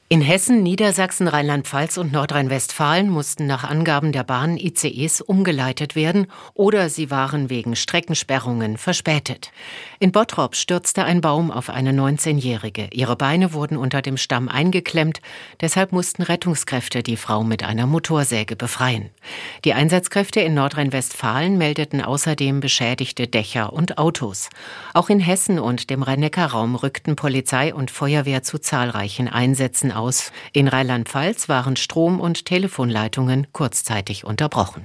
In Hessen, Niedersachsen, Rheinland-Pfalz und Nordrhein-Westfalen mussten nach Angaben der Bahn ICEs umgeleitet werden oder sie waren wegen Streckensperrungen verspätet. In Bottrop stürzte ein Baum auf eine 19-Jährige. Ihre Beine wurden unter dem Stamm eingeklemmt, deshalb mussten Rettungskräfte die Frau mit einer Motorsäge befreien. Die Einsatzkräfte in Nordrhein-Westfalen meldeten außerdem beschädigte Dächer und Autos. Auch in Hessen und dem Rhein-Neckar-Raum rückten Polizei und Feuerwehr zu zahlreichen Einsätzen aus. In Rheinland-Pfalz waren Strom- und Telefonleitungen kurzzeitig unterbrochen.